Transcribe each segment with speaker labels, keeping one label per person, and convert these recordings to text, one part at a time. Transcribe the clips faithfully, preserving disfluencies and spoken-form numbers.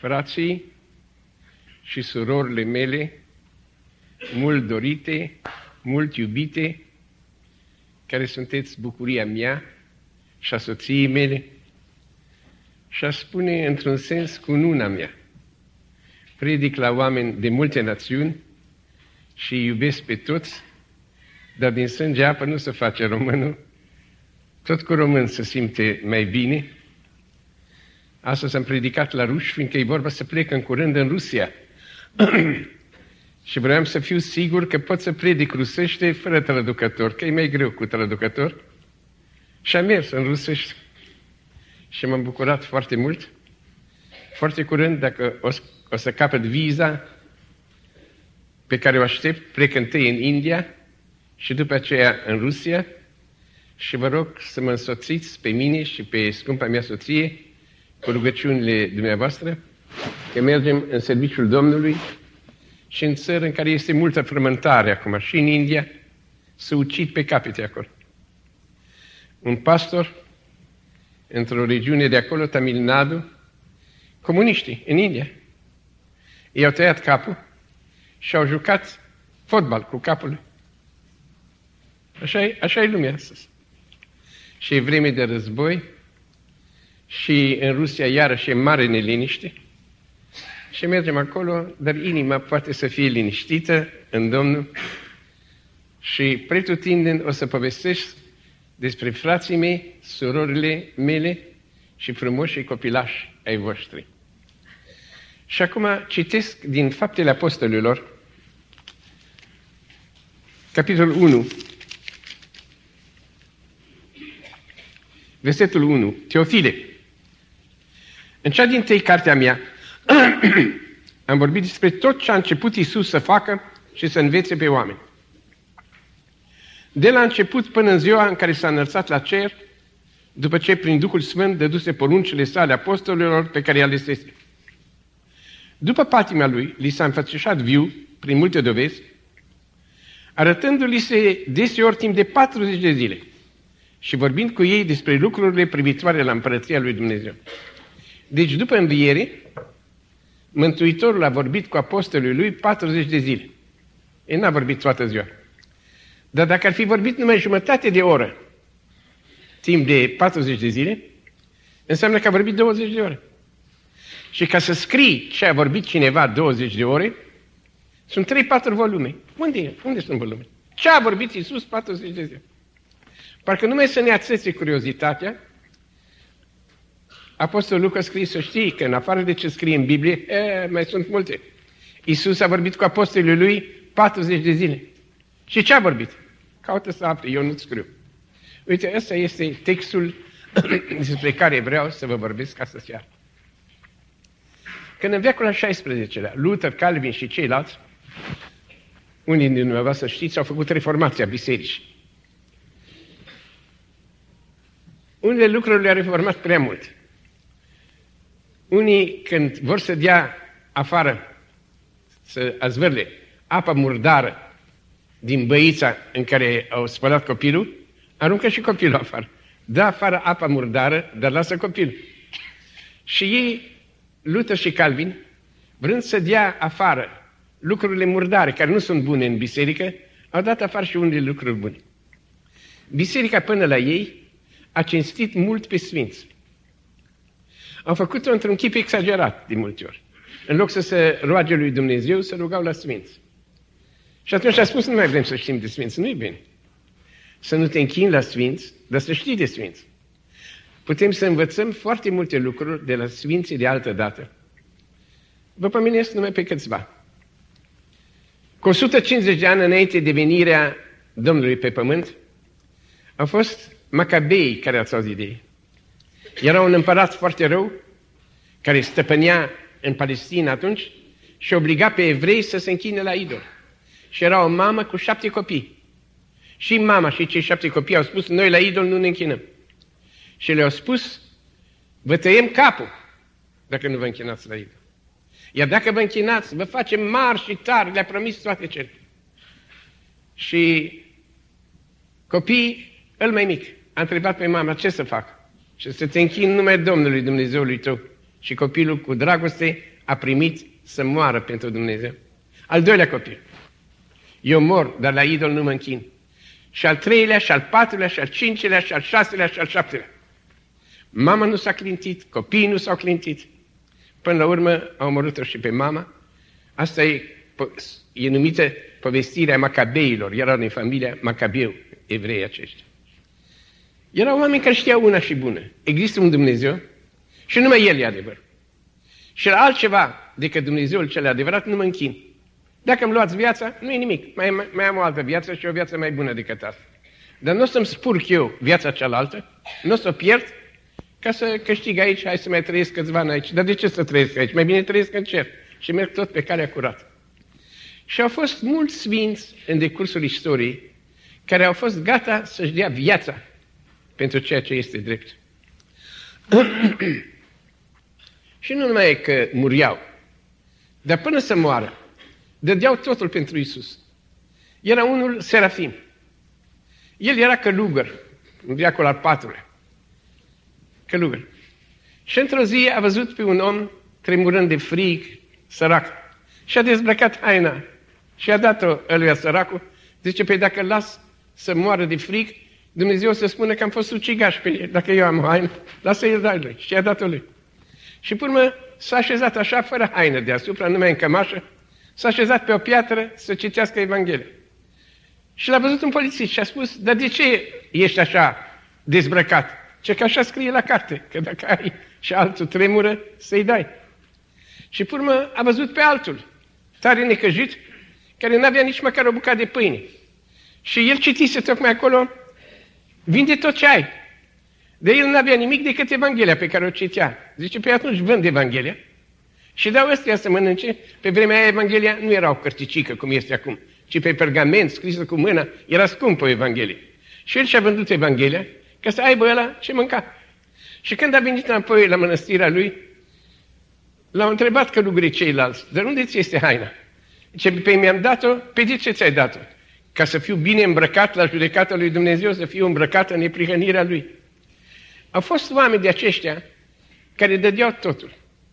Speaker 1: frații și surorile mele, mult dorite, mult iubite, care sunteți bucuria mea și a soției mele, și a spune într-un sens cununa mea. Predic la oameni de multe națiuni și iubesc pe toți, dar din sânge apă nu se face românul, tot cu român se simte mai bine. Astăzi am predicat la ruși, fiindcă e vorba să plec în curând în Rusia. Și vreau să fiu sigur că pot să predic rusește fără traducător, că e mai greu cu traducător. Și am mers în rusește. Și m-am bucurat foarte mult. Foarte curând, dacă o, o să capăt viza pe care o aștept, plec întâi în India și după aceea în Rusia. Și vă rog să mă însoțiți pe mine și pe scumpa mea soție cu rugăciunile dumneavoastră, că mergem în serviciul Domnului și în țări în care este multă frământare acum, și în India, să ucid pe capete acolo. Un pastor într-o regiune de acolo, Tamil Nadu, comuniștii în India, i-au tăiat capul și au jucat fotbal cu capul lui. Așa e, așa e lumea astăzi. Și e vreme de război și în Rusia iarăși e mare neliniște și mergem acolo, dar inima poate să fie liniștită în Domnul și pretutindeni o să povestesc despre frații mei, surorile mele și frumoșii copilași ai voștri. Și acum citesc din Faptele Apostolilor, capitolul unu, versetul unu. Teofile, în cea dintâi cartea mea am vorbit despre tot ce a început Iisus să facă și să învețe pe oameni. De la început până în ziua în care s-a înălțat la cer, după ce prin Duhul Sfânt dăduse poruncile sale apostolilor pe care i-a alesese. După patima lui, li s-a înfățișat viu, prin multe dovezi, arătându-li se deseori timp de patruzeci de zile și vorbind cu ei despre lucrurile privitoare la împărăția lui Dumnezeu. Deci, după înviere, Mântuitorul a vorbit cu apostolii lui patruzeci de zile. El n-a vorbit toată ziua. Dar dacă ar fi vorbit numai jumătate de oră, timp de patruzeci de zile, înseamnă că a vorbit douăzeci de ore. Și ca să scrii ce a vorbit cineva douăzeci de ore, sunt trei patru volume. Unde, unde sunt volume? Ce a vorbit Iisus patruzeci de zile? Parcă numai să ne ațețe curiozitatea, Apostolul Luca scrie să știi că în afară de ce scrie în Biblie, e, mai sunt multe. Iisus a vorbit cu apostolii lui patruzeci de zile. Și ce a vorbit? Caută să afli, eu nu-ți scriu. Uite, ăsta este textul despre care vreau să vă vorbesc astăzi seara. Când în veacul al șaisprezecelea, Luther, Calvin și ceilalți, unii din dumneavoastră știți, au făcut reformația bisericii. Unele lucruri le-au reformat prea mult. Unii, când vor să dea afară, să azvârle apă murdară din băița în care au spălat copilul, aruncă și copilul afară. Dă afară apa murdară, dar lasă copilul. Și ei, Luther și Calvin, vrând să dea afară lucrurile murdare, care nu sunt bune în biserică, au dat afară și unele lucruri bune. Biserica până la ei a cinstit mult pe sfinți. Au făcut-o într-un chip exagerat de multe ori. În loc să se roage lui Dumnezeu, se rugau la sfinți. Și atunci a spus, nu mai vrem să știm de sfinți. Nu-i bine. Să nu te închini la sfinți, dar să știi de sfinți. Putem să învățăm foarte multe lucruri de la sfinții de altă dată. Vă pomenesc numai pe câțiva. Cu o sută cincizeci de ani înainte de venirea Domnului pe pământ, au fost Macabei, care ați auzit de ei. Era un împărat foarte rău, care stăpânea în Palestina atunci și obliga pe evrei să se închine la idol. Și era o mamă cu șapte copii. Și mama și cei șapte copii au spus, noi la idol nu ne închinăm. Și le-au spus, vă tăiem capul dacă nu vă închinați la idol. Iar dacă vă închinați, vă facem mari și tari, le-a promis toate cele. Și copiii, îl mai mic, a întrebat pe mama, ce să fac? Și să te închin numai Domnului Dumnezeului tău. Și copilul cu dragoste a primit să moară pentru Dumnezeu. Al doilea copil. Eu mor, dar la idol nu mă închin. Și al treilea, și al patrulea, și al cincilea, și al șaselea, și al șaptelea. Mama nu s-a clintit, copiii nu s-au clintit. Până la urmă au omorât-o și pe mama. Asta e, e numită povestirea Macabeilor. Erau din familia Macabeu, evrei aceștia. Erau oameni care știau una și bună. Există un Dumnezeu și numai El e adevăr. Și la altceva decât Dumnezeul cel adevărat nu mă închin. Dacă îmi luați viața, nu e nimic. Mai, mai, mai am o altă viață și o viață mai bună decât asta. Dar nu o să-mi spurc eu viața cealaltă, nu o să o pierd ca să câștig aici, hai să mai trăiesc câțiva ani aici. Dar de ce să trăiesc aici? Mai bine trăiesc în cer. Și merg tot pe calea curată. Și au fost mulți sfinți în decursul istoriei care au fost gata să-și dea viața pentru ceea ce este drept. Și nu numai că muriau, dar până să moară, dădeau totul pentru Iisus. Era unul Serafim. El era călugăr, un diacol al patrulea. Călugăr. Și într-o zi a văzut pe un om tremurând de frig, sărac, și a dezbrăcat haina și a dat-o ăluia săracul. Zice, păi dacă îl las să moară de frig, Dumnezeu să spună că am fost ucigaș pe el. Dacă eu am o haină, lasă-i dai lui. Și a dat-o lui. Și pe urmă s-a așezat așa, fără haină deasupra, numai în cămașă, s-a așezat pe o piatră să citească Evanghelia. Și l-a văzut un polițist și a spus, dar de ce ești așa dezbrăcat? Ce că așa scrie la carte, că dacă ai și altul tremură, să-i dai. Și pe urmă a văzut pe altul, tare necăjit, care n-avea nici măcar o bucată de pâine. Și el citise tocmai acolo, vinde tot ce ai. De el n-avea nimic decât Evanghelia pe care o citea. Zice, pe atunci vând Evanghelia și dau ăstea să mănânce. Pe vremea aia Evanghelia nu era o cărticică cum este acum, ci pe pergament scrisă cu mâna, era scumpă o Evanghelie. Și el și-a vândut Evanghelia ca să aibă ăla ce mânca. Și când a venit înapoi la mănăstirea lui, l-au întrebat călugării ceilalți, dar unde ți este haina? Zice, pe mi-am dat-o, pe de ce ți-ai dat-o? Ca să fiu bine îmbrăcat la judecata lui Dumnezeu, să fiu îmbrăcat în neprihănirea lui. Au fost oameni de aceștia care dădeau totul.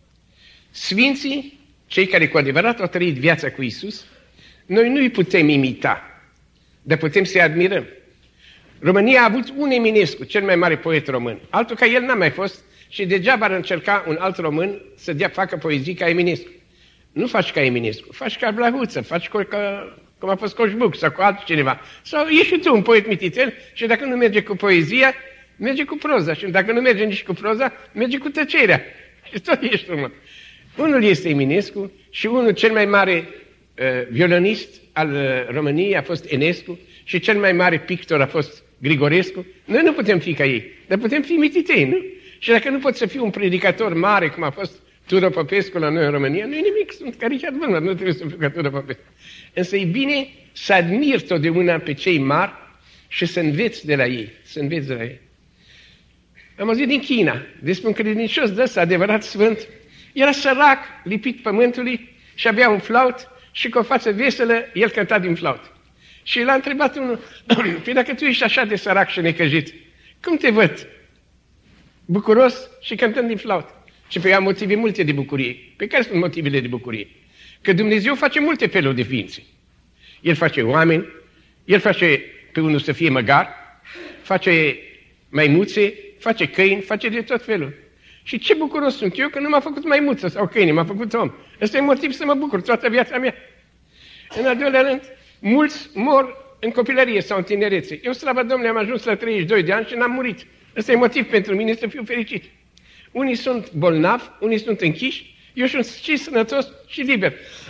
Speaker 1: Sfinții, cei care cu adevărat au trăit viața cu Iisus, noi nu îi putem imita, dar putem să-i admirăm. România a avut un Eminescu, cel mai mare poet român. Altul ca el n-a mai fost și degeaba ar încerca un alt român să dea, facă poezii ca Eminescu. Nu faci ca Eminescu, faci ca Blahuță, faci ca, cum a fost Coșbuc sau cu altcineva. Sau ești și tu un poet mititel și dacă nu merge cu poezia, merge cu proza. Și dacă nu merge nici cu proza, merge cu tăcerea. Și tot ești urmă. Unul este Eminescu și unul cel mai mare uh, violonist al uh, României a fost Enescu și cel mai mare pictor a fost Grigorescu. Noi nu putem fi ca ei, dar putem fi mititei, nu? Și dacă nu poți să fii un predicator mare, cum a fost Tudor Popescu la noi în România, nu e nimic, sunt ca Richard Wagner, nu trebuie să fiu ca Tudor Popescu. Însă e bine să admiri totdeauna pe cei mari și să înveți de la ei, să înveți de la ei. Am auzit din China despre un credincios de ăsta adevărat sfânt. Era sărac, lipit pământului și avea un flaut și cu o față veselă, el cânta din flaut. Și l-a întrebat unul, păi dacă tu ești așa de sărac și necăjit, cum te văd? Bucuros și cântând din flaut. Și pe ea motive multe de bucurie. Pe care sunt motivele de bucurie? Că Dumnezeu face multe feluri de ființe. El face oameni, El face pe unul să fie măgar, face maimuțe, face câini, face de tot felul. Și ce bucuros sunt eu că nu m-a făcut maimuță sau câine, m-a făcut om. Ăsta e motiv să mă bucur toată viața mea. În al doilea rând, mulți mor în copilărie sau în tinerețe. Eu, slavă Domnului, am ajuns la treizeci și doi de ani și n-am murit. Ăsta e motiv pentru mine să fiu fericit. Unii sunt bolnavi, unii sunt închiși, eu sunt și sănătos și liber.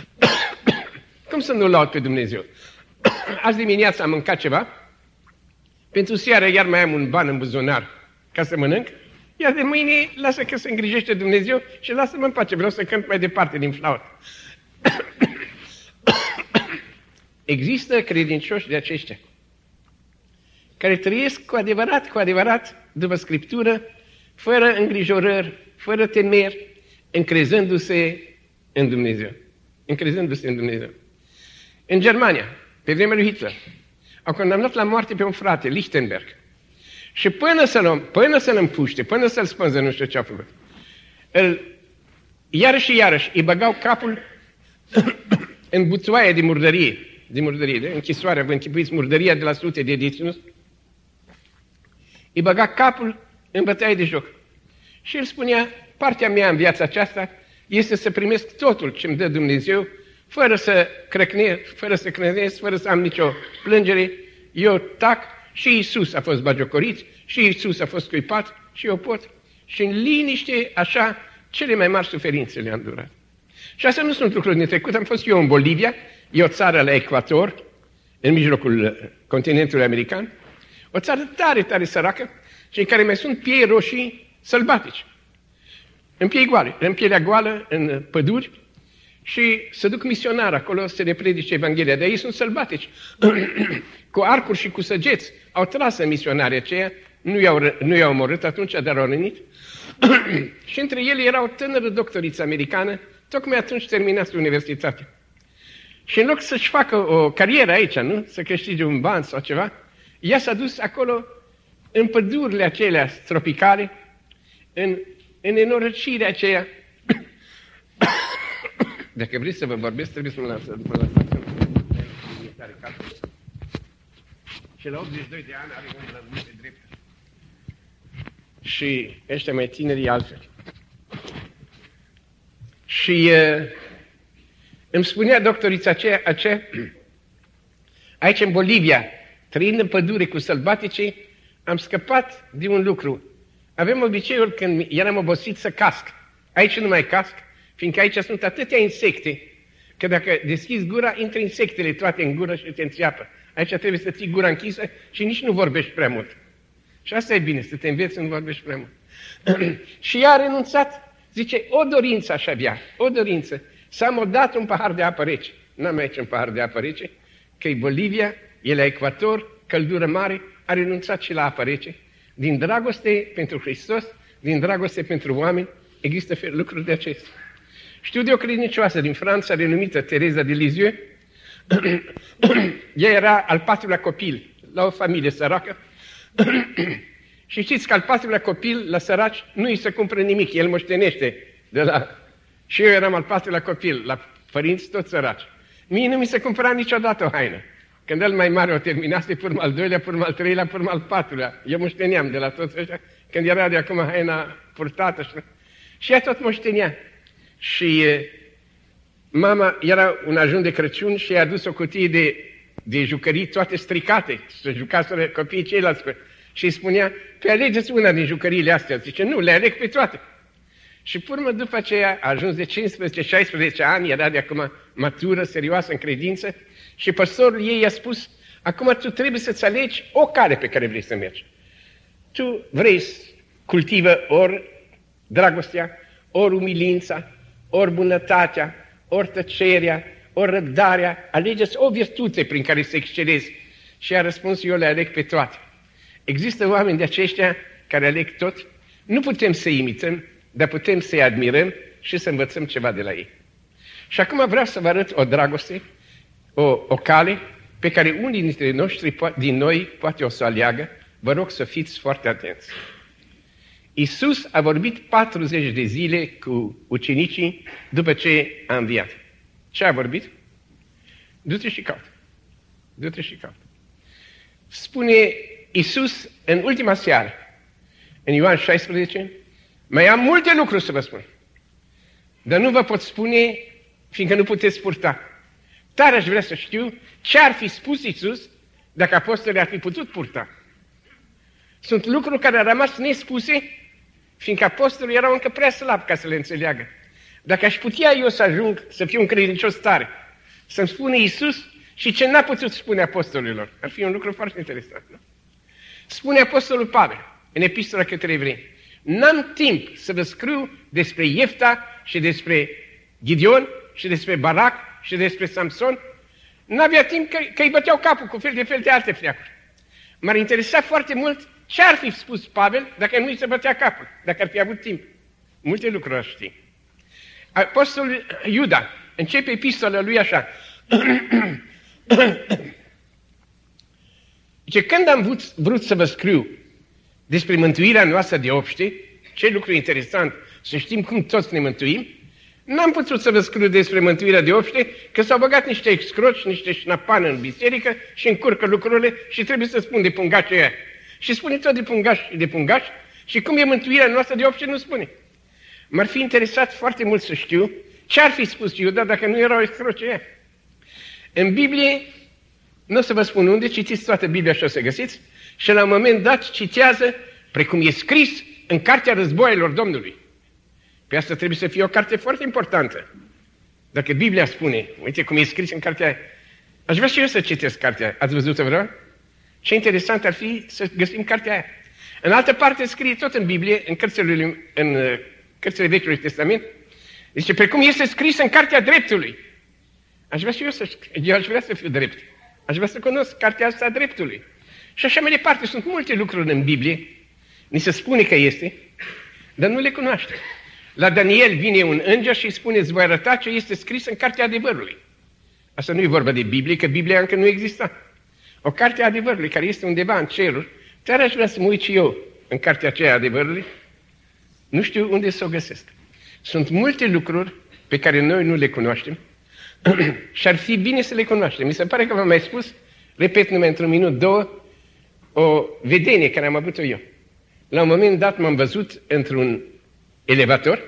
Speaker 1: Cum să nu laud pe Dumnezeu? Azi dimineața am mâncat ceva, pentru seară iar mai am un ban în buzunar ca să mănânc, iar de mâine lasă că se îngrijește Dumnezeu și lasă-mă în pace, vreau să cânt mai departe din flaut. Există credincioși de aceștia care trăiesc cu adevărat, cu adevărat, după Scriptură, fără îngrijorări, fără temeri, încrezându-se în Dumnezeu. Încrezându-se în Dumnezeu. În Germania, pe vremea lui Hitler, au condamnat la moarte pe un frate, Lichtenberg. Și până să-l, până să-l împuște, până să-l spânză, nu știu ce a făcut, îl, iarăși și iarăși îi băgau capul în buțoaia de murdărie, de murdărie, de închisoare, vă închipuiți murdăria de la sute de deținuți, îi băga capul în bătaie de joc. Și el spunea, partea mea în viața aceasta este să primesc totul ce îmi dă Dumnezeu, fără să crăcne, fără să crănesc, fără să am nicio plângere. Eu tac și Iisus a fost bagiocorit, și Iisus a fost scuipat, și eu pot. Și în liniște, așa, cele mai mari suferințe le-am durat. Și astea nu sunt lucruri din trecut. Am fost eu în Bolivia, e o țară la ecuator, în mijlocul continentului american, o țară tare, tare săracă, și în care mai sunt piei roșii sălbatici. În piei goale, în pielea goală, în păduri, și se duc misionari acolo să le predice Evanghelia. Dar ei sunt sălbatici. Cu arcuri și cu săgeți au tras în misionarii aceia, nu i-au, nu i-au omorât atunci, dar au rănit. Și între ele era o tânără doctoriță americană, tocmai atunci terminase universitatea. Și în loc să-și facă o carieră aici, nu? Să câștige un ban sau ceva, ea s-a dus acolo în pădurile acelea tropicale, în, în nenorăcirea aceea. Dacă vreți să vă vorbesc, trebuie să mă lăsați. Mă lăsați și la optzeci și doi de ani are un lământ de drept. Și ăștia mai tineri altfel. Și uh, îmi spunea doctorița aceea, aceea, aici în Bolivia, trăind în pădure cu sălbatice, am scăpat de un lucru. Avem obiceiul când eram obosit să casc. Aici nu mai casc, fiindcă aici sunt atâtea insecte, că dacă deschizi gura, intră insectele toate în gură și te înțeapă. Aici trebuie să ții gura închisă și nici nu vorbești prea mult. Și asta e bine, să te înveți să nu vorbești prea mult. Și ea a renunțat, zice, o dorință aș avea, o dorință, să am odată un pahar de apă rece. N-am aici un pahar de apă rece, că e Bolivia, e la ecuator, căldură mare, a renunțat și la apă rece. Din dragoste pentru Hristos, din dragoste pentru oameni, există lucruri de acestea. Știu de o credincioasă din Franța, renumită Teresa de Lisieux. Ea era al patrulea copil la o familie săracă. Și știți că al patrulea copil la săraci nu îi se cumpără nimic, el moștenește de la... Și eu eram al patrulea copil la părinți toți săraci. Mie nu mi se cumpăra niciodată o haină. Când el mai mare o terminase, purmă al doilea, purmă al treilea, purmă al patrulea. Eu moșteneam de la toți ăștia, când era de acum haina purtată. Și, și ea tot moștenea. Și e, mama era un ajun de Crăciun și i-a adus o cutie de, de jucării toate stricate, să jucaseră copiii ceilalți. Și îi spunea, pe alegeți una din jucăriile astea. Zice, nu, le aleg pe toate. Și purmă după aceea a ajuns de cincisprezece șaisprezece ani, era de acum matură, serioasă în credință, și păstorul ei i-a spus, acum tu trebuie să-ți alegi o cale pe care vrei să mergi. Tu vrei să cultivă ori dragostea, ori umilința, ori bunătatea, ori tăcerea, ori răbdarea, alegeți o virtute prin care să excelezi. Și a răspuns, eu le aleg pe toate. Există oameni de aceștia care aleg tot, nu putem să imităm, dar putem să-i admirăm și să învățăm ceva de la ei. Și acum vreau să vă arăt o dragoste, o, o cale pe care unii dintre noștri, din noi poate o să o aleagă. Vă rog să fiți foarte atenți. Iisus a vorbit patruzeci de zile cu ucenicii după ce a înviat. Ce a vorbit? Du-te și caută. Du-te și caută. Spune Iisus în ultima seară, în Ioan șaisprezece, mai am multe lucruri să vă spun, dar nu vă pot spune, fiindcă nu puteți purta. Tare aș vrea să știu ce ar fi spus Iisus dacă apostolii ar fi putut purta. Sunt lucruri care au rămas nespuse, fiindcă apostolii erau încă prea slabi ca să le înțeleagă. Dacă aș putea eu să ajung să fiu un credincios tare, să-mi spune Iisus și ce n-a putut spune apostolilor, ar fi un lucru foarte interesant. Nu? Spune apostolul Pavel în epistola către evrei, n-am timp să vă scriu despre Iefta și despre Gideon și despre Barac și despre Samson. N-avea timp că, că îi băteau capul cu fel de fel de alte freacuri. M-ar interesa foarte mult ce ar fi spus Pavel dacă nu îi se bătea capul, dacă ar fi avut timp. Multe lucruri aș ști. Apostolul Iuda începe epistola lui așa. Zice, când am vrut, vrut să vă scriu despre mântuirea noastră de obște, ce lucru interesant, să știm cum toți ne mântuim, N-am putut să vă scriu despre mântuirea de obște, că s-au băgat niște excroci, niște șnapană în biserică și încurcă lucrurile și trebuie să spun de pungașii ăia. Și spune tot de pungași și de pungași și cum e mântuirea noastră de obște nu spune. M-ar fi interesat foarte mult să știu ce ar fi spus Iuda dacă nu erau excroci ăia. În Biblie, nu o să vă spun unde, citiți toată Biblia și o să găsiți, și la un moment dat citează precum e scris în Cartea Războaielor Domnului. Pe asta trebuie să fie o carte foarte importantă. Dacă Biblia spune, uite cum e scris în cartea aia, aș vrea și eu să citesc cartea aia. Ați văzut-o vreau? Ce interesant ar fi să găsim cartea aia. În altă parte scrie tot în Biblie, în cărțile, în cărțile Vechiului Testament, zice, precum este scris în Cartea Dreptului. Aș vrea și eu să, eu aș vrea să fiu drept. Aș vrea să cunosc cartea asta a dreptului. Și așa mai departe, sunt multe lucruri în Biblie, ni se spune că este, dar nu le cunoaște. La Daniel vine un înger și îi spune, îți voi arăta ce este scris în Cartea Adevărului. Asta nu e vorba de Biblie, că Biblia încă nu exista. O carte a adevărului, care este undeva în ceruri, dar aș vrea să mă uit și eu în cartea aceea adevărului, nu știu unde să o găsesc. Sunt multe lucruri pe care noi nu le cunoaștem și ar fi bine să le cunoaștem. Mi se pare că v-am mai spus, repet numai într-un minut, două, o vedenie care am avut-o eu. La un moment dat m-am văzut într-un elevator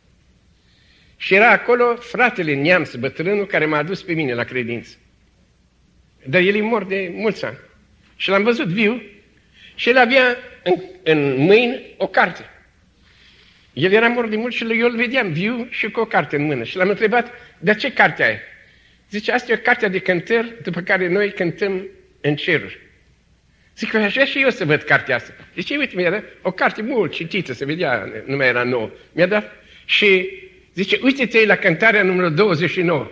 Speaker 1: și era acolo fratele Neamț, bătrânul, care m-a adus pe mine la credință. Dar el e mort de mulți ani. Și l-am văzut viu și el avea în, în mâini o carte. El era mort de mult și eu îl vedeam viu și cu o carte în mână. Și l-am întrebat, de ce cartea aia? Zice, asta e o carte de cântări după care noi cântăm în ceruri. Zic, aș vrea și eu să văd cartea asta. Zice, uite, mi-a dat o carte mult citită, se vedea, nu mai era nouă. Mi-a dat și zice, uite-te la cântarea numărul douăzeci și nouă.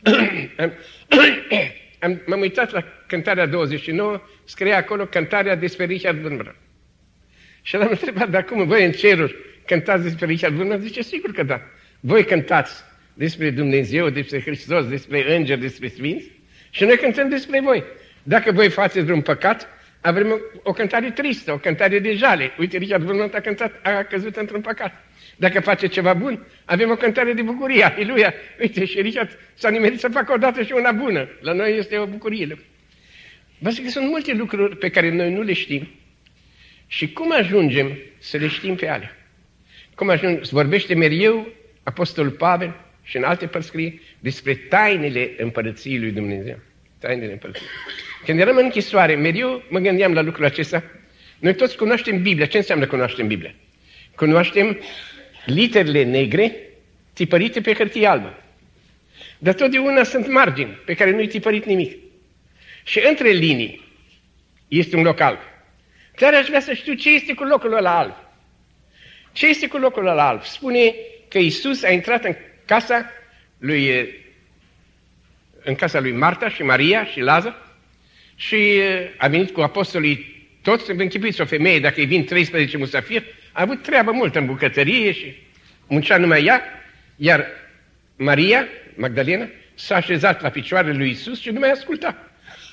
Speaker 1: Am, m-am uitat la cântarea douăzeci și nouă, scria acolo cântarea despre Richard Wurmbrand. Și l-am întrebat, dar cum, voi în ceruri cântați despre Richard Wurmbrand? Zice, sigur că da. Voi cântați despre Dumnezeu, despre Hristos, despre îngeri, despre sfinți și noi cântăm despre voi. Dacă voi faceți vreun păcat, avem o, o cântare tristă, o cântare de jale. Uite, Richard Wurmbrand a cântat, a căzut într-un păcat. Dacă face ceva bun, avem o cântare de bucurie. Aleluia! Uite, și Richard s-a nimerit să facă odată și una bună. La noi este o bucurie. Vă zic că sunt multe lucruri pe care noi nu le știm și cum ajungem să le știm pe alea? Cum ajungem? Vorbește mereu Apostolul Pavel și în alte părți scrie despre tainele împărăției lui Dumnezeu. Tainele împărăției. Când eram în închisoare, mereu mă gândeam la lucrul acesta. Noi toți cunoaștem Biblia. Ce înseamnă cunoaștem Biblia? Cunoaștem literele negre tipărite pe hârtie albă. Dar totdeauna sunt margini pe care nu-i tipărit nimic. Și între linii este un loc alb. Dar aș vrea să știu ce este cu locul ăla alb. Ce este cu locul ăla alb? Spune că Iisus a intrat în casa lui, în casa lui Marta și Maria și Lazar și a venit cu apostolii toți. Închipuiți o femeie, dacă îi vin treisprezece musafiri, a avut treabă multă în bucătărie și muncea numai ea, iar Maria, Magdalena, s-a așezat la picioarele lui Iisus și nu mai asculta.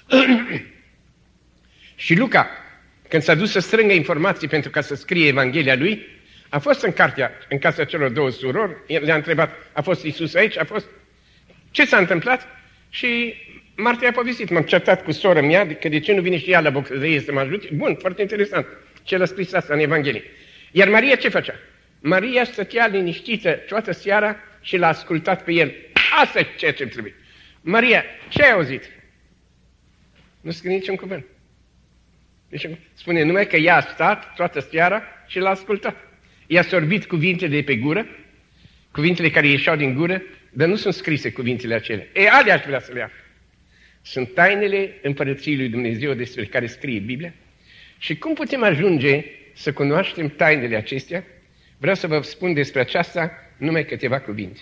Speaker 1: Și Luca, când s-a dus să strângă informații pentru ca să scrie Evanghelia lui, a fost în cartea, în casa celor două surori, le-a întrebat, a fost Iisus aici? A fost... Ce s-a întâmplat? Și Marta i-a povestit, m-am certat cu sora mea, că de ce nu vine și ea la bucătărie să mă ajute? Bun, foarte interesant. Ce l-a scris asta în Evanghelie. Iar Maria ce făcea? Maria stătea liniștită toată seara și l-a ascultat pe el. Asta e ceea ce trebuie. Maria, ce ai auzit? Nu scrie niciun cuvânt. Deci, spune numai că ea a stat toată seara și l-a ascultat. I-a sorbit cuvintele de pe gură, cuvintele care ieșeau din gură, dar nu sunt scrise cuvintele acelea. E, alea aș vrea să le aflu. Sunt tainele împărăției lui Dumnezeu despre care scrie Biblia. Și cum putem ajunge să cunoaștem tainele acestea? Vreau să vă spun despre aceasta numai câteva cuvinte.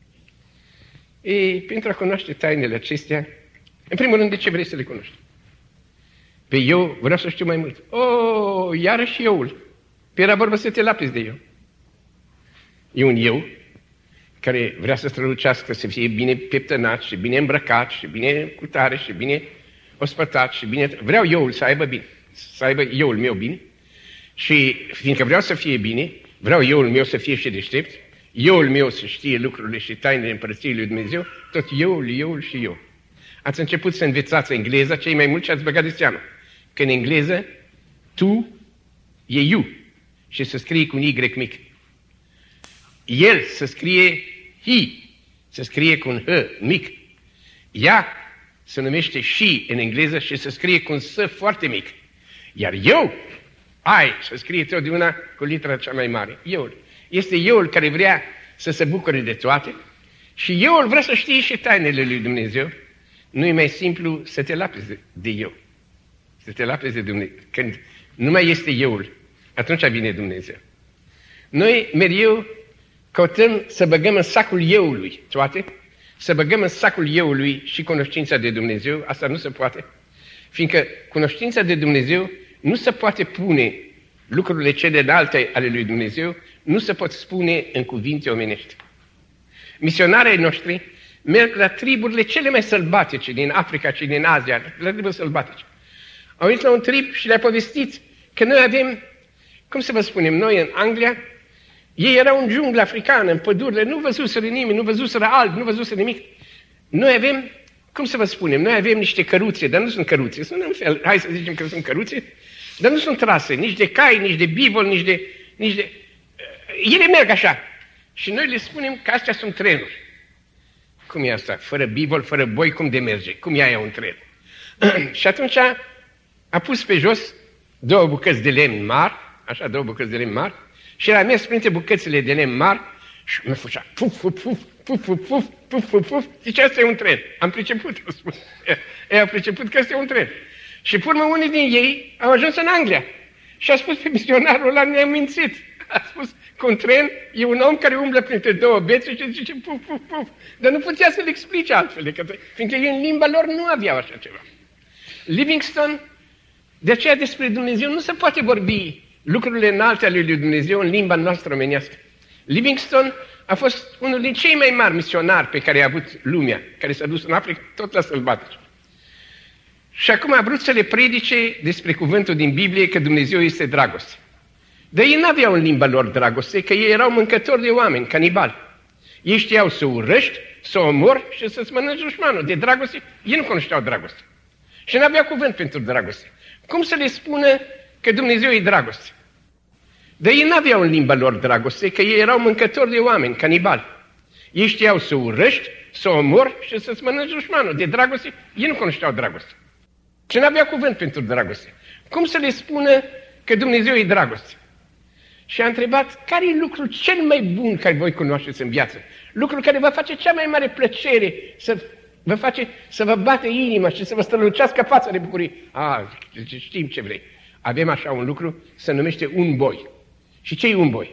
Speaker 1: Ei, pentru a cunoaște tainele acestea, în primul rând, de ce vrei să le cunoști? Pe eu vreau să știu mai mult. Oh, iarăși euul. Pe era vorba să te lapizi de eu. E un eu care vrea să strălucească, să fie bine peptănat și bine îmbrăcat și bine cutare și bine ospătat și bine... Vreau euul să aibă bine, să aibă euul meu bine și fiindcă vreau să fie bine, vreau euul meu să fie și deștept, euul meu să știe lucrurile și tainele împărăției lui Dumnezeu, tot euul, euul și eu. Ați început să învețați engleza, cei mai mulți și ați băgat de seamă că în engleză tu e you și se scrie cu un Y mic. El se scrie he, se scrie cu un H mic. Ea se numește she în engleză și se scrie cu un S foarte mic. Iar eu, I, se scrie totdeauna cu litera cea mai mare. Eu. Este euul care vrea să se bucure de toate și euul vrea să știe și tainele lui Dumnezeu. Nu e mai simplu să te lapezi de eu. Să te lapezi de Dumnezeu. Când nu mai este euul, atunci vine Dumnezeu. Noi mereu căutăm să băgăm în sacul euului toate, să băgăm în sacul euului și cunoștința de Dumnezeu. Asta nu se poate. Fiindcă cunoștința de Dumnezeu nu se poate pune, lucrurile cele înalte ale lui Dumnezeu nu se pot spune în cuvinte omenești. Misionarii noștri merg la triburile cele mai sălbatice din Africa și din Asia, la triburi sălbatice. Au venit la un trib și le-a povestit că noi avem, cum să vă spunem, noi în Anglia, ei erau în junglă africană, în pădurile, nu văzuseră nimeni, nu văzuseră alb, nu văzuseră nimic. Noi avem, cum să vă spunem, noi avem niște căruțe, dar nu sunt căruțe, sunt în fel, hai să zicem că sunt căruțe, dar nu sunt trase, nici de cai, nici de bivol, nici de... Nici de... Ele merg așa. Și noi le spunem că astea sunt trenuri. Cum e asta? Fără bivol, fără boi, cum de merge? Cum e aia un tren? Și atunci a pus pe jos două bucăți de lemn mari, așa, două bucăți de lemn mari, și el a mers printre bucățile de lemn mari și mă făcea puf, puf, puf, puf, puf, puf, puf, puf, puf. Zice, asta e un tren. Am priceput, au spus. Ei au priceput că asta e un tren. Și pe urmă unii din ei au ajuns în Anglia. Și a spus pe misionarul ăla, ne-a mințit. A spus că un tren e un om care umblă printre două bețe și zice puf, puf, puf. Dar nu putea să le explice altfel, decât, fiindcă ei în limba lor nu aveau așa ceva. Livingstone, de aceea despre Dumnezeu nu se poate vorbi lucrurile înalte ale lui Dumnezeu în limba noastră omenească. Livingstone a fost unul din cei mai mari misionari pe care a avut lumea, care s-a dus în Africa, tot la sălbatici. Și acum a vrut să le predice despre cuvântul din Biblie că Dumnezeu este dragoste. Dar ei n-aveau în limba lor dragoste, că ei erau mâncători de oameni, canibali. Ei știau să urăști, să omori și să-ți mănânci dușmanul. De dragoste, ei nu cunoșteau dragoste. Și n-aveau cuvânt pentru dragoste. Cum să le spună că Dumnezeu e dragoste? Dar ei n-aveau în limba lor dragoste, că ei erau mâncători de oameni, canibali. Ei știau să urăști, să omori și să-ți mănânci dușmanul. De dragoste, ei nu cunoșteau dragoste. Și n-aveau cuvânt pentru dragoste. Cum să le spună că Dumnezeu e dragoste? Și a întrebat, care e lucrul cel mai bun care voi cunoașteți în viață? Lucrul care vă face cea mai mare plăcere, să vă face să vă bate inima și să vă strălucească fața de bucurie. A, știm ce vrei. Avem așa un lucru, se numește un boi. Și ce e un boi?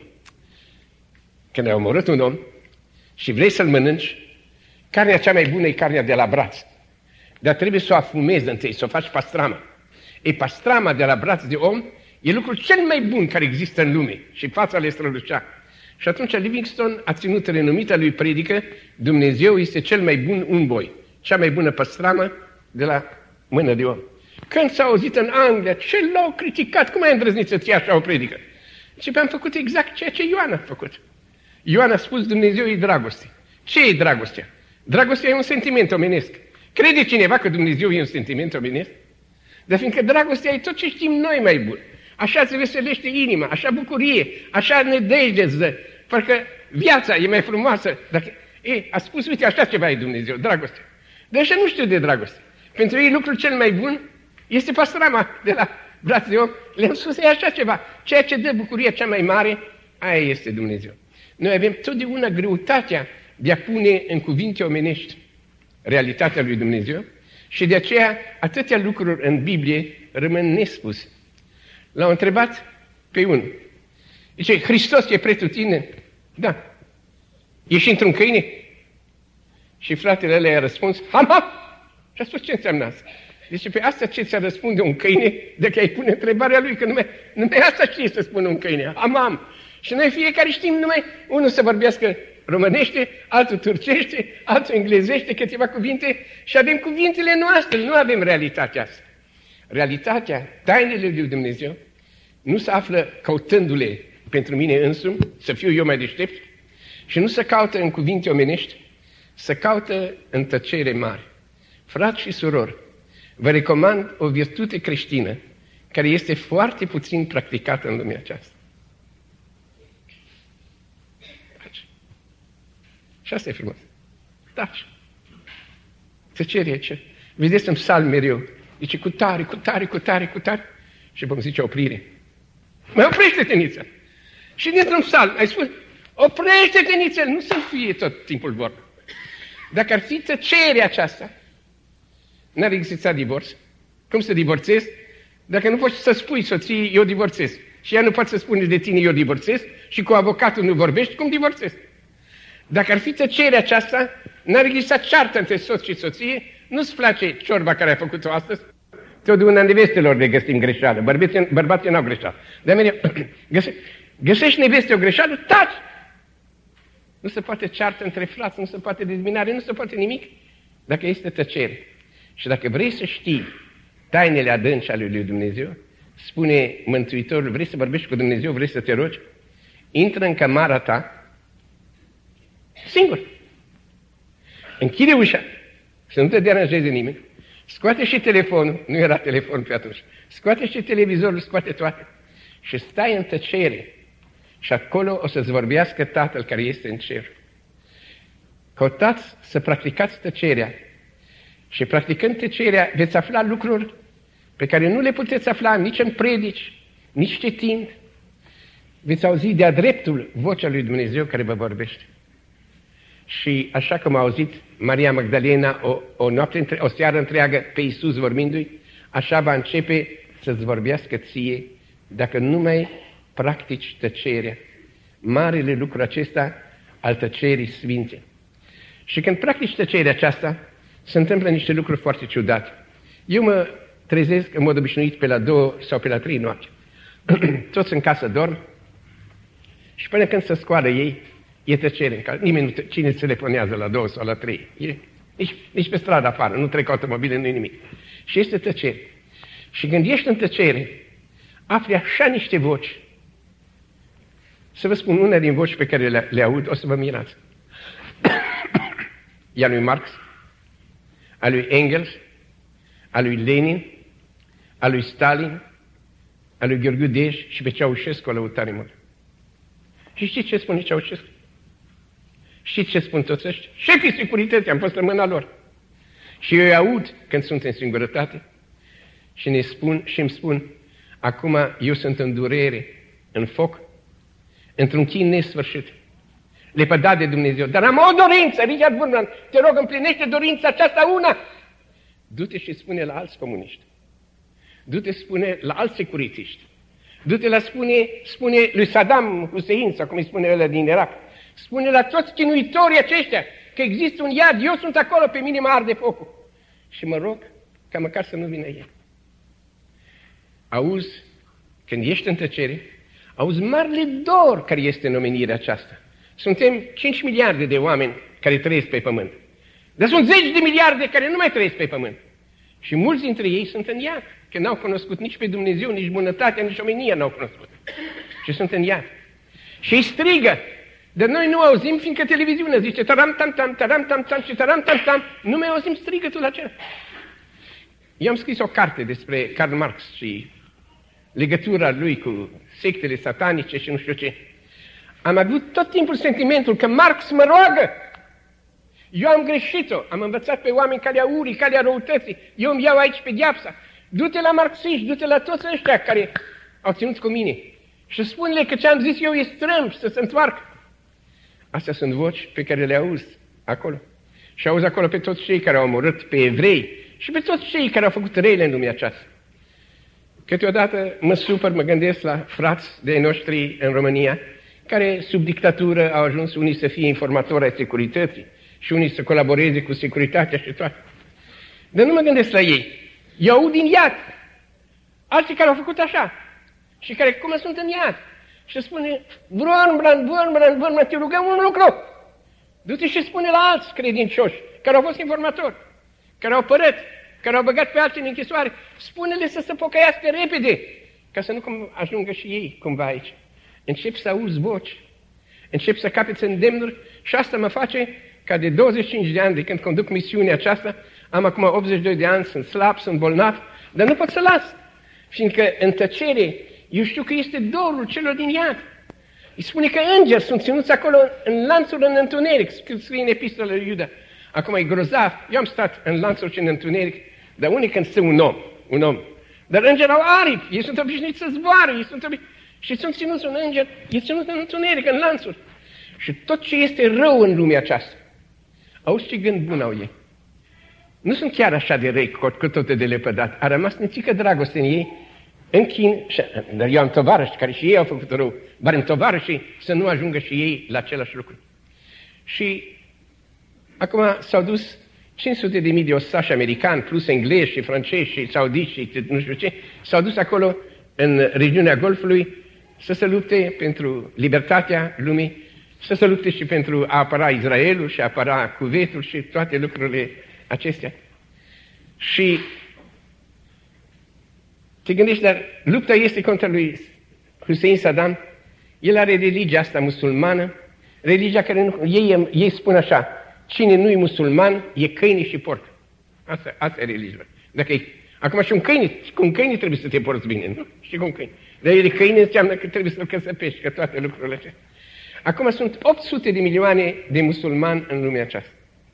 Speaker 1: Când ai omorât un om și vrei să-l mănânci, carnea cea mai bună e carnea de la braț. Dar trebuie să o afumezi întâi, să o faci pastrama. E pastrama de la braț de om e lucrul cel mai bun care există în lume și fața le strălucea. Și atunci Livingstone a ținut renumita lui predică, Dumnezeu este cel mai bun un boi, cea mai bună păstramă de la mână de om. Când s-a auzit în Anglia, ce l-au criticat, cum ai îndrăznit să ții așa o predică? Și am făcut exact ceea ce Ioan a făcut. Ioan a spus, Dumnezeu e dragoste. Ce e dragostea? Dragostea e un sentiment omenesc. Crede cineva că Dumnezeu e un sentiment omenesc? Dar fiindcă dragostea e tot ce știm noi mai bun. Așa se veselește inima, așa bucurie, așa nădejde, parcă viața e mai frumoasă. Dacă, e, a spus, uite, așa ceva e Dumnezeu, dragoste. Dar așa nu știu de dragoste. Pentru ei lucrul cel mai bun este pastrama de la braț de om. Le-am spus, e așa ceva. Ceea ce dă bucuria cea mai mare, aia este Dumnezeu. Noi avem totdeauna greutatea de a pune în cuvinte omenești realitatea lui Dumnezeu și de aceea atâtea lucruri în Biblie rămân nespuse. L-au întrebat pe unul. Zice, Hristos e pretutine? Da. Ești într-un câine? Și fratele ăla i-a răspuns, ham, ham! Și a spus, ce înseamnă asta? Zice, pe asta ce ți-a răspunde un câine dacă ai pune întrebarea lui, că numai, numai asta știe să spună un câine, ham, ham! Și noi fiecare știm numai unul să vorbească românește, altul turcește, altul englezește, câteva cuvinte și avem cuvintele noastre, nu avem realitatea asta. Realitatea, tainele lui Dumnezeu, nu se află căutându-le pentru mine însumi, să fiu eu mai deștept, Și nu se caută în cuvinte omenești, se caută în tăcere mare. Frați și surori, vă recomand o virtute creștină care este foarte puțin practicată în lumea aceasta. Taci. Și asta e frumos. Taci. Tăcere ce? Vedeți în psalm mereu. Zice cu tare, cu tare, cu tare, cu tare. Și vom zice oprire. Mai oprește-te, nițel. Și dintr-un psalm ai spus, oprește-te, nițel, nu să fie tot timpul vorbă. Dacă ar fi tăcerea aceasta, n-ar exista divorț. Cum să divorțezi? Dacă nu poți să spui soției, eu divorțez. Și ea nu poate să spune de tine, eu divorțez. Și cu avocatul nu vorbești, cum divorțezi? Dacă ar fi tăcerea aceasta, n-ar exista ceartă între soț și soție. Nu-ți place ciorba care ai făcut-o astăzi? Totdeauna nevestelor le găsim greșeală. Bărbații, bărbații n-au greșeală. De-aia, găse, găsești neveste o greșeală, taci! Nu se poate ceartă între frați, nu se poate dezbinare, nu se poate nimic dacă este tăcere. Și dacă vrei să știi tainele adânci ale lui Dumnezeu, spune Mântuitorul, vrei să vorbești cu Dumnezeu, vrei să te rogi, intră în cămara ta singur. Închide ușa, să nu te deranjeze nimeni, scoate și telefonul, nu era telefon pe atunci, scoate și televizorul, scoate toate și stai în tăcere. Și acolo o să-ți vorbească Tatăl care este în cer. Căutați să practicați tăcerea. Și practicând tăcerea veți afla lucruri pe care nu le puteți afla nici în predici, nici citind. Veți auzi de-a dreptul vocea lui Dumnezeu care vă vorbește. Și așa cum a auzit Maria Magdalena o, o, noapte, o seară întreagă pe Iisus vorbindu-i, așa va începe să-ți vorbească ție dacă nu mai practici tăcerea. Marele lucru acesta al tăcerii sfinte. Și când practici tăcerea aceasta, se întâmplă niște lucruri foarte ciudate. Eu mă trezesc în mod obișnuit pe la două sau pe la trei noapte. Toți în casă dorm și până când se scoală ei, e tăcere în casă. Nimeni nu, cine se telefonează la două sau la trei? E, nici, nici pe stradă afară, nu trec automobile, nu-i nimic. Și este tăcere. Și când ești în tăcere, afli așa niște voci. Să vă spun una din voci pe care le, le aud, o să vă mirați. E a lui Marx, a lui Engels, a lui Lenin, a lui Stalin, a lui Gheorghiu Dej și pe Ceaușescu la tare mult. Și știți ce spune Ceaușescu? Știți ce spun toți ăștia? Șefii securității, am fost în mâna lor. Și eu îi aud când sunt în singurătate și ne spun și îmi spun, acum eu sunt în durere, în foc, într-un chin nesfârșit. Lepădat de Dumnezeu. Dar am o dorință, Richard Burman, te rog, împlinește dorința aceasta una. Du-te și spune la alți comuniști. Du-te spune la alți securitiști. Du-te la spune, spune lui Saddam Hussein, sau cum îi spune ăla din Irak. Spune la toți chinuitorii aceștia că există un iad, eu sunt acolo, pe mine mă arde focul. Și mă rog ca măcar să nu vină el. Auzi, când ești în tăcere, auzi marele dor care este în omenirea aceasta. Suntem cinci miliarde de oameni care trăiesc pe pământ. Dar sunt zeci de miliarde care nu mai trăiesc pe pământ. Și mulți dintre ei sunt în iad, că n-au cunoscut nici pe Dumnezeu, nici bunătatea, nici omenia n-au cunoscut. Și sunt în iad. Și îi strigă. Dar noi nu auzim, fiindcă televiziunea zice taram-tam-tam, taram-tam-tam și taram-tam-tam. Nu mai auzim strigătul acela. Eu am scris o carte despre Karl Marx și legătura lui cu sectele satanice și nu știu ce. Am avut tot timpul sentimentul că Marx mă roagă. Eu am greșit-o, am învățat pe oameni calea urii, calea răutății. Eu îmi iau aici pedeapsa. Du-te la marxiști, du-te la toți ăștia care au ținut cu mine. Și spune-le că ce am zis eu e strâmb să se întoarcă. Astea sunt voci pe care le auzi acolo. Și auzi acolo pe toți cei care au omorât pe evrei și pe toți cei care au făcut rele în lumea aceasta. Câteodată mă supăr, mă gândesc la frați de noștri în România, care sub dictatură au ajuns unii să fie informatori ai securității și unii să colaboreze cu securitatea și toate. Dar nu mă gândesc la ei. Eu aud din iad. Alții care au făcut așa și care cum sunt în iad. Și spune, Wurmbrand, Wurmbrand, Wurmbrand, te rugăm un lucru. Du-te și spune la alți credincioși care au fost informatori, care au părăt, care au băgat pe alții în închisoare. Spune-le să se pocăiască repede, ca să nu ajungă și ei cumva aici. Începi să auzi voci, încep să capeți îndemnuri și asta mă face ca de douăzeci și cinci de ani de când conduc misiunea aceasta, am acum optzeci și doi de ani, sunt slab, sunt bolnav, dar nu pot să las, fiindcă în tăcere eu știu că este dorul celor din iad. Îi spune că îngeri sunt ținuți acolo în lanțuri în întuneric, scrie în epistola lui Iuda. Acum e grozav, eu am stat în lanțuri și în întuneric, dar unii când sunt un om, un om. Dar îngerii au aripi, ei sunt obișnuiți să zboară, ei sunt obișnuiți, și sunt ținuți un înger, ei ținut în întuneric, în lanțuri. Și tot ce este rău în lumea aceasta, auzi ce gând bun au ei. Nu sunt chiar așa de răi, cu toate de lepădat. A rămas nițică dragoste în ei, închin, dar eu am tovarăși care și ei au făcut rău, dar în tovarășii să nu ajungă și ei la același lucru. Și acum s-au dus cinci sute de mii de ostași americani, plus englezi și francezi și saudiți și nu știu ce, s-au dus acolo în regiunea Golfului să se lupte pentru libertatea lumii, să se lupte și pentru a apăra Israelul și a apăra Cuvetul și toate lucrurile acestea. Și te gândești, dar lupta este contra lui Hussein Saddam, el are religia asta musulmană, religia care nu, ei, ei spun așa, cine nu e musulman e câine și porc. Asta, asta e religia. Dacă e, acum și un câine, cu un câine trebuie să te porți bine, nu? Și cu un câine. Dar el câine înseamnă că trebuie să-l căsăpești, că toate lucrurile acestea. Acum sunt opt sute de milioane de musulmani în lumea aceasta.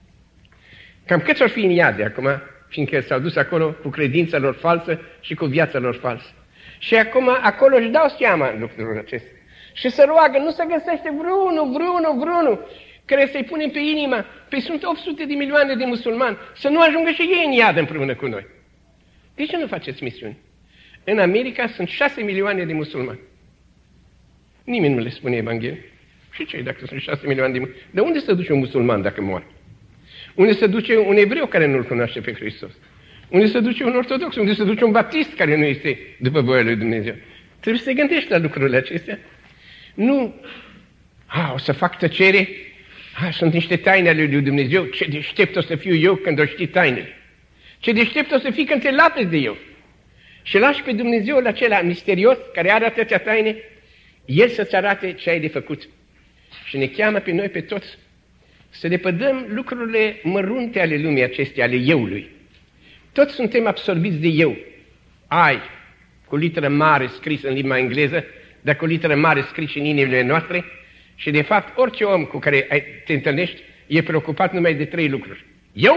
Speaker 1: Cam câți ar fi în iad de acum, fiindcă s-au dus acolo cu credința lor falsă și cu viața lor falsă. Și acum acolo își dau seama lucrurile acestea. Și se roagă, nu se găsește vreunul, vreunul, vreunul, care să-i punem pe inima. Păi sunt opt sute de milioane de musulmani, să nu ajungă și ei în iad împreună cu noi. De ce nu faceți misiuni? În America sunt șase milioane de musulmani. Nimeni nu le spune Evanghelia. Și ce dacă sunt șase milioane de musulmani? De unde se duce un musulman dacă moare? Unde se duce un evreu care nu-L cunoaște pe Hristos? Unde se duce un ortodox? Unde se duce un baptist care nu este după voia lui Dumnezeu? Trebuie să te gândești la lucrurile acestea. Nu, a, o să fac tăcere, a, sunt niște taine ale lui Dumnezeu, ce deștept o să fiu eu când o știi tainele. Ce deștept o să fii când te lapezi de eu. Și lași pe Dumnezeul acela misterios, care are atâtea taine, El să-ți arate ce ai de făcut. Și ne cheamă pe noi, pe toți, să lepădăm lucrurile mărunte ale lumii acestea, ale euului. Toți suntem absorbiți de eu. Ai, cu literă mare scris în limba engleză, dar cu literă mare scris și în inimile noastre, și de fapt orice om cu care te întâlnești e preocupat numai de trei lucruri. Eu,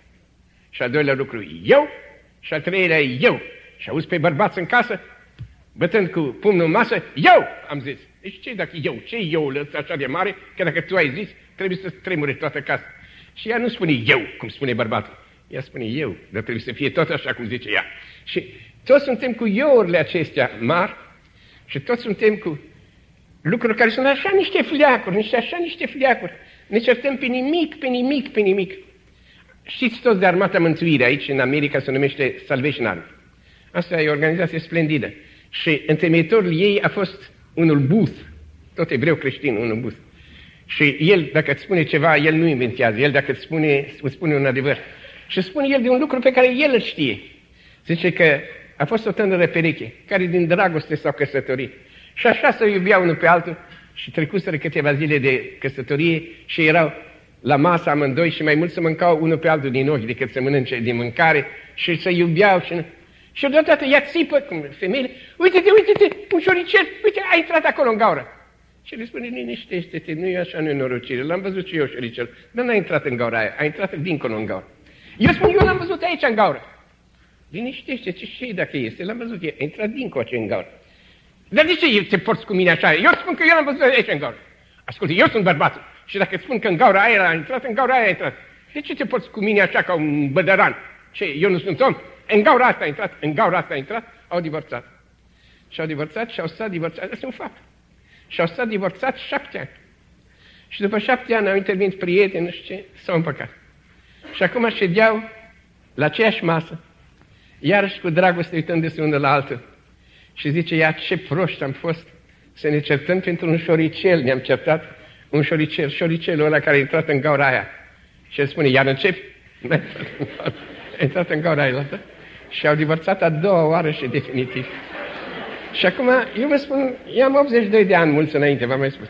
Speaker 1: și al doilea lucru eu, și al treilea eu. Și auzi pe bărbați în casă, bătând cu pumnul în masă, eu, am zis. Deci ce dacă eu, ce eu ăsta așa de mare, că dacă tu ai zis, trebuie să tremure toată casa. Și ea nu spune eu, cum spune bărbatul. Ea spune eu, dar trebuie să fie tot așa cum zice ea. Și toți suntem cu eu-urile acestea mari și toți suntem cu lucruri care sunt așa niște fleacuri, niște așa niște fleacuri. Ne certăm pe nimic, pe nimic, pe nimic. Știți toți de Armata Mântuirii aici, în America, se numește Salvation Army. Asta e o organizație splendidă. Și întemeitorul ei a fost unul Booth, tot evreu creștin, unul Booth. Și el, dacă îți spune ceva, el nu inventează. El, dacă îți spune, îți spune un adevăr. Și spune el de un lucru pe care el îl știe. Zice că a fost o tânără pereche, care din dragoste s-au căsătorit. Și așa se iubeau unul pe altul și trecuseră câteva zile de căsătorie și erau la masă amândoi și mai mult să mâncau unul pe altul din ochi decât să mănânce din mâncare și se iubeau. Și, și deodată ea țipă, cum femeile, uite-te, uite-te, un șoricel, uite, a intrat acolo în gaură. Și le spune, liniștește-te, nu e așa nenorocire, l-am văzut și eu șoricel, dar n-a intrat în gaura aia, a intrat dincolo în gaură. Eu spun, eu l-am văzut aici în gaură. Liniștește-te, ce dacă este, l-am văzut, a intrat dincolo în gaură. Dar de ce te porți cu mine așa? Eu spun că eu l-am văzut aici în gaură. Ascultă, eu sunt bărbatul și dacă spun că în gaura aia a intrat, în gaura aia a intrat. De ce te porți cu mine așa ca un bădăran? Ce, eu nu sunt om? În gaura asta a intrat, în gaura asta a intrat, au divorțat. Și-au divorțat și au stat divorțat. Asta e un fapt. Și-au stat divorțat șapte ani. Și după șapte ani au intervenit prieteni, nu știu ce, s-au împăcat. Și acum ședeau la aceeași masă, iarăși cu dragoste uitându-se unul la altul. Și zice ea, ce proști am fost să ne certăm pentru un șoricel, ne-am certat, un șoricel, șoricelul ăla care a intrat în gaura aia. Și el spune, iar începi? A intrat în gaura aia, și au divorțat a doua oară și definitiv. Și acum, eu vă spun, eu am optzeci și doi de ani, mulți înainte, v-am mai spus.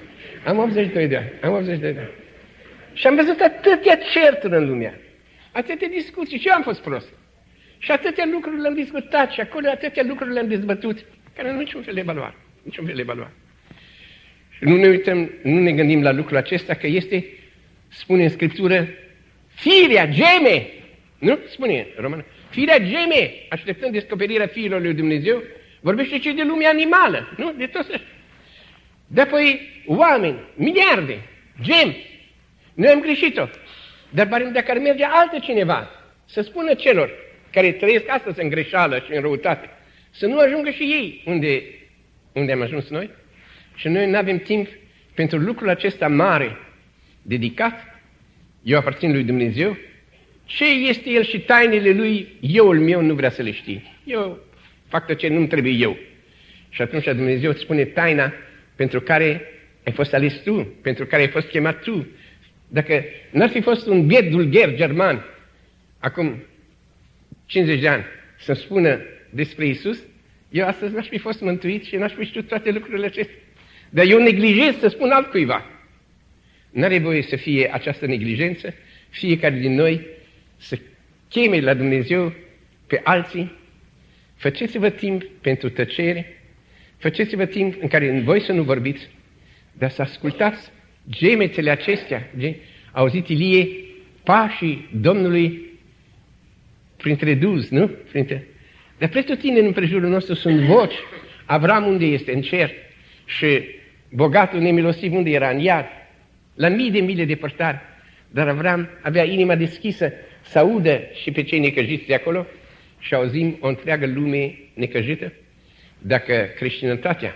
Speaker 1: Am optzeci și doi de ani. Am optzeci și doi de ani. Și am văzut atâtea certuri în lumea. Atâtea discuții. Și eu am fost prost. Și atâtea lucruri le-am discutat și acolo atâtea lucruri le-am dezbătut, care nu niciun fel de evaluare. Niciun fel de evaluare. Și nu ne uităm, nu ne gândim la lucrul acesta, că este, spune în Scriptură, firea geme. Nu? Spune în romană. Firea geme, așteptând descoperirea fiilor lui Dumnezeu, vorbește și de lumea animală, nu? De toți ăștia. De apoi oameni, miliarde, gem. Noi am greșit-o. Dar dacă ar merge altă cineva să spună celor care trăiesc astăzi în greșeală și în răutate, să nu ajungă și ei unde, unde am ajuns noi. Și noi nu avem timp pentru lucrul acesta mare, dedicat. Eu aparțin lui Dumnezeu. Ce este El și tainele Lui, euul meu nu vrea să le știe. Eu fac tot ce nu-mi trebuie eu. Și atunci Dumnezeu îți spune taina pentru care ai fost ales tu, pentru care ai fost chemat tu. Dacă n-ar fi fost un biet dulgher german, acum cincizeci de ani, să spună despre Iisus, eu astăzi n-aș fi fost mântuit și n-aș fi știut toate lucrurile acestea. Dar eu neglijez să spun altcuiva. N-are voie să fie această neglijență, fiecare din noi să cheme la Dumnezeu pe alții. Faceți-vă timp pentru tăcere, faceți-vă timp în care în voi să nu vorbiți, dar să ascultați gemetele acestea. A auzit Ilie pașii Domnului printre duzi, nu? Printre... Dar pretutindeni în împrejurul nostru sunt voci. Avram unde este? În cer. Și bogatul nemilosiv unde era? În iad. La mii de mii de depărtare. Dar Avram avea inima deschisă să audă și pe cei necăjiți de acolo și auzim o întreagă lume necăjită. Dacă creștinătatea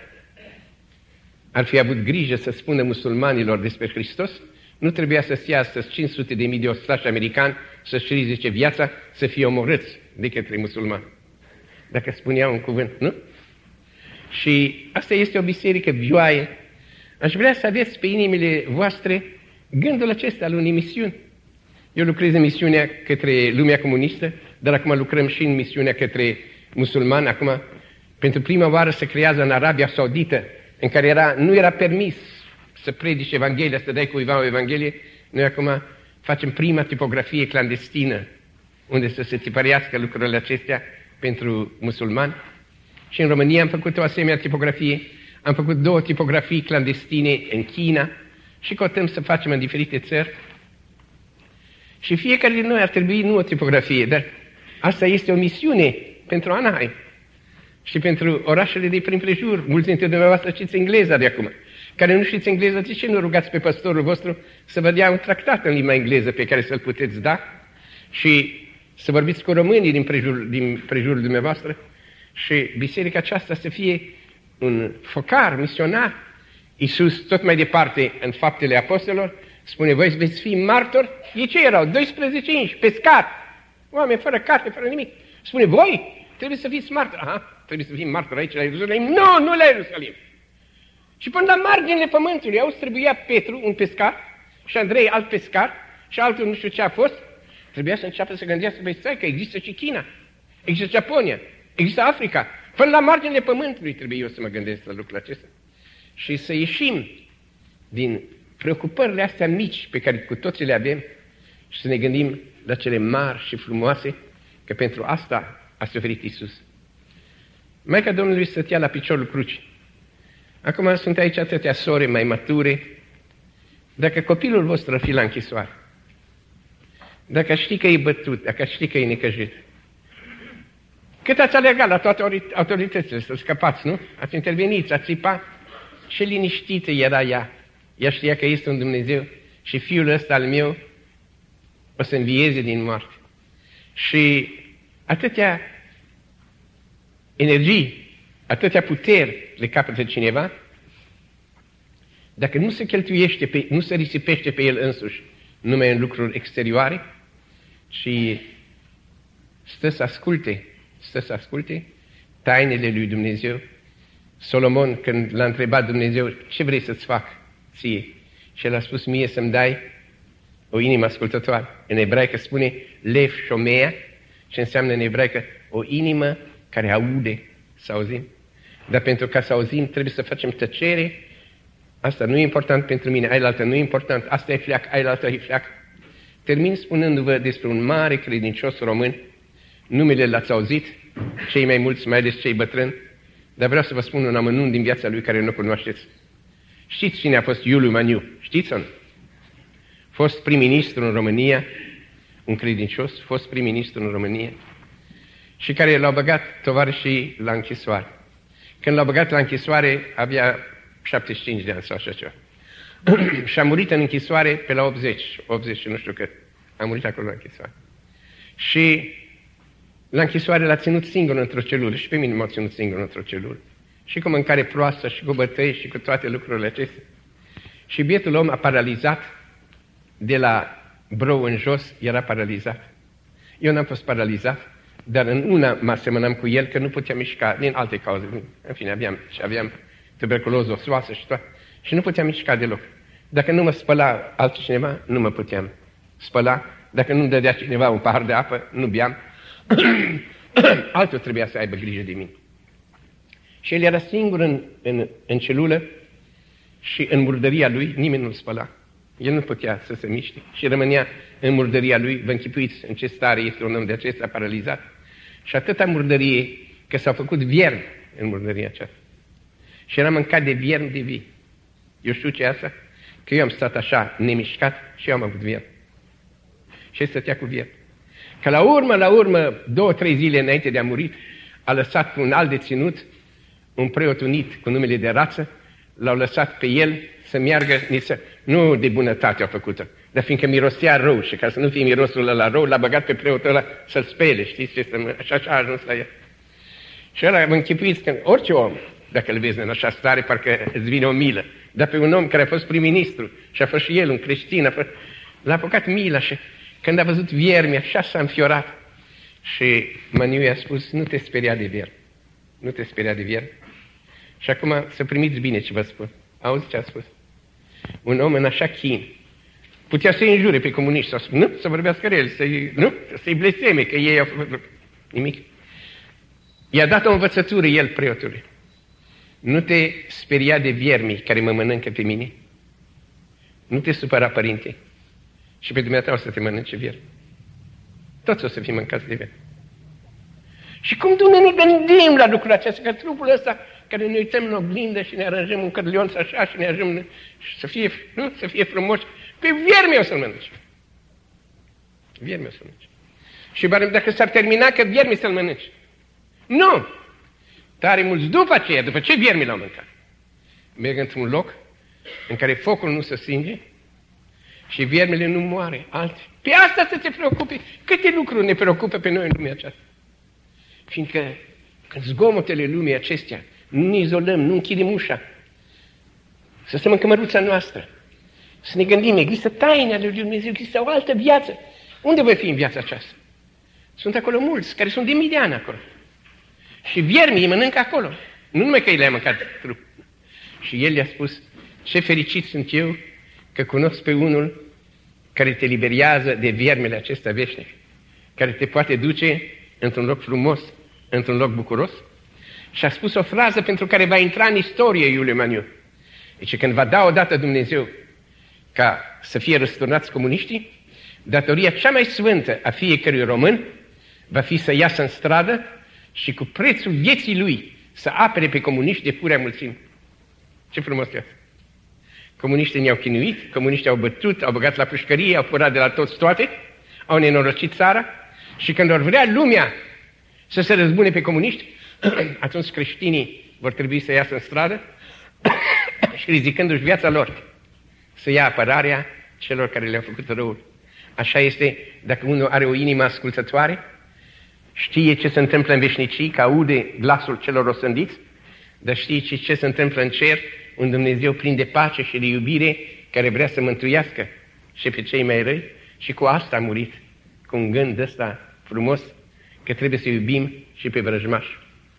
Speaker 1: ar fi avut grijă să spună musulmanilor despre Hristos, nu trebuia să stea astăzi cinci sute de mii de ostași americani să-și rizice viața, să fie omorâți de către musulmani. Dacă spuneau un cuvânt, nu? Și asta este o biserică vioaie. Aș vrea să aveți pe inimile voastre gândul acesta al unei misiuni. Eu lucrez în misiunea către lumea comunistă, dar acum lucrăm și în misiunea către musulmani. Acum, pentru prima oară se creează în Arabia Saudită, în care era, nu era permis să predici Evanghelia, să dai cuiva o Evanghelie. Noi acum facem prima tipografie clandestină, unde să se tipărească lucrurile acestea pentru musulmani. Și în România am făcut o asemenea tipografie. Am făcut două tipografii clandestine în China și căutăm să facem în diferite țări. Și fiecare din noi ar trebui nu o tipografie, dar asta este o misiune pentru Anaheim și pentru orașele de prin prejur. Mulți dintre dumneavoastră știți engleza de acum. Care nu știți engleză, de ce nu rugați pe păstorul vostru să vă dea un tractat în limba engleză pe care să-l puteți da și să vorbiți cu românii din prejurul, din prejurul dumneavoastră și biserica aceasta să fie un focar misionar. Iisus, tot mai departe, în Faptele Apostolilor, spune, voi veți fi martori? Ei ce erau? doisprezece inși, pescari, oameni fără carte, fără nimic. Spune, voi trebuie să fiți martori. Aha, trebuie să fim martori aici la Ierusalim. Nu, nu la Ierusalim. Și până la marginile pământului, auzi, trebuia Petru, un pescar, și Andrei, alt pescar, și altul nu știu ce a fost, trebuia să înceapă să gândească, băi, stai, că există și China, există Japonia, există Africa. Până la marginile pământului trebuie eu să mă gândesc la lucrul acesta. Și să ieșim din preocupările astea mici pe care cu toții le avem și să ne gândim la cele mari și frumoase, că pentru asta a suferit Iisus. Maica Domnului stătea la piciorul crucii. Acum sunt aici atâtea sore mai mature. Dacă copilul vostru ar fi la închisoare, dacă știi că e bătut, dacă știi că e necăjit, cât ați alergat la toate autoritățile să scăpați, nu? Ați intervenit, ați țipat. Și liniștită era ea. Ea știa că este un Dumnezeu și fiul ăsta al meu o să învieze din moarte. Și atâtea energii, atâtea puteri le capătă cineva, dacă nu se cheltuiește, pe, nu se risipește pe el însuși numai în lucruri exterioare, și stă să asculte, stă să asculte tainele lui Dumnezeu. Solomon, când l-a întrebat Dumnezeu, ce vrei să-ți fac ție? Și el a spus, mie să-mi dai o inimă ascultătoare. În ebraică spune lev shomea, ce înseamnă în ebraică o inimă care aude, să auzim. Dar pentru ca să auzim trebuie să facem tăcere Asta nu e important pentru mine, ailaltă nu e important, asta e fleac, ailaltă e fleac. Termin spunându-vă despre un mare credincios român, numele l-ați auzit, cei mai mulți, mai ales cei bătrâni, dar vreau să vă spun un amănunt din viața lui care nu cunoașteți. Știți cine a fost Iuliu Maniu? Știți sau nu? Fost prim-ministru în România, un credincios, fost prim-ministru în România, și care l-au băgat tovarășii la închisoare. Când l-au băgat la închisoare, avea șaptezeci și cinci de ani sau așa ceva. Și a murit în închisoare pe la optzeci, optzeci și nu știu cât. A murit acolo la închisoare. Și la închisoare l-a ținut singur într-o celulă. Și pe mine m-a ținut singur într-o celulă. Și cu mâncare proastă, și cu bătăi, și cu toate lucrurile acestea. Și bietul om a paralizat de la brou în jos, era paralizat. Eu n-am fost paralizat, dar în una mă asemănam cu el, că nu puteam mișca, din alte cauze. În fine, aveam, și aveam tuberculoză osoasă și toate. Și nu puteam mișca deloc. Dacă nu mă spăla altcineva, nu mă puteam spăla. Dacă nu-mi dădea cineva un pahar de apă, nu beam. Altul trebuia să aibă grijă de mine. Și el era singur în, în, în celulă și în murdăria lui nimeni nu-l spăla. El nu putea să se miște și rămânea în murdăria lui. Vă închipuiți în ce stare este un om de acesta paralizat. Și atâta murdărie că s-au făcut viermi în murdăria aceasta. Și era mâncat de viermi de vii. Eu știu ce e asta? Că eu am stat așa nemișcat și eu am avut viermi. Și el stătea cu viermi. Că la urmă, la urmă, două, trei zile înainte de a muri, a lăsat un alt deținut, un preot unit cu numele de Rață, l-au lăsat pe el să meargă, nu de bunătate a făcută, dar fiindcă mirosea rău și ca să nu fie mirosul ăla rău, l-a băgat pe preotul ăla să-l spele, știți ce să, așa, așa a ajuns la el. Și ăla vă închipuiți că orice om, dacă îl vezi în așa stare, parcă îți vine o milă. Dar pe un om care a fost prim-ministru și a fost și el un creștin, a fost, l-a apucat mila și când a văzut viermi, așa s-a înfiorat. Și Maniu i-a spus, nu te speria de viermi, nu te speria de viermi. Și acum să primiți bine ce vă spun. Auzi ce a spus? Un om în așa chin putea să-i înjure pe comuniști, să spun, nu, să vorbească el, să-i, nu, să-i blesteme, că ei au făcut nimic. I-a dat o învățătură el preotului. Nu te speria de viermii care mă mănâncă pe mine. Nu te supăra, părinte. Și pe dumneata o să te mănânce viermi. Toți o să fim mâncați de viermi. Și cum nu ne gândim la lucrul acesta, că trupul ăsta care ne uităm în oglindă și ne aranjăm un cărlionț așa și ne ajungem să fie, nu, să fie frumos, pe viermi o să-l mănânce. Viermi o să-l mănânce. Și dacă s-ar termina că viermi să-l mănânce. Nu! Tare mulți după aceea, după ce viermi l-au mâncat, merg într-un loc în care focul nu se stinge și viermele nu moare. Alte. Pe asta să te preocupi. Câte lucruri ne preocupă pe noi în lumea aceasta? Fiindcă când zgomotele lumii acestea, nu ne izolăm, nu închidem ușa, să stăm în cămăruța noastră, să ne gândim, există taine ale lui Dumnezeu, există o altă viață. Unde voi fi în viața aceasta? Sunt acolo mulți care sunt de mii de ani acolo. Și viermii îi mănâncă acolo. Nu numai că i le-a mâncat trup. Și el le-a spus, ce fericit sunt eu că cunosc pe unul care te liberează de viermele acestea veșnice, care te poate duce într-un loc frumos, într-un loc bucuros. Și a spus o frază pentru care va intra în istorie Iuliu Maniu. Deci când va da odată Dumnezeu ca să fie răsturnați comuniștii, datoria cea mai sfântă a fiecărui român va fi să iasă în stradă și cu prețul vieții lui să apere pe comuniști de purea mulțime. Ce frumos e asta! Comuniștii ne-au chinuit, comuniștii au bătut, au băgat la pușcărie, au furat de la toți toate, au nenorocit țara și când vor vrea lumea să se răzbune pe comuniști, atunci creștinii vor trebui să iasă în stradă și rizicându-și viața lor să ia apărarea celor care le-au făcut răul. Așa este dacă unul are o inimă ascultătoare, știe ce se întâmplă în veșnicii, că aude glasul celor osândiți, dar știe ce, ce se întâmplă în cer, un Dumnezeu plin de pace și de iubire, care vrea să mântuiască și pe cei mai răi, și cu asta a murit, cu un gând ăsta frumos, că trebuie să iubim și pe vrăjmași.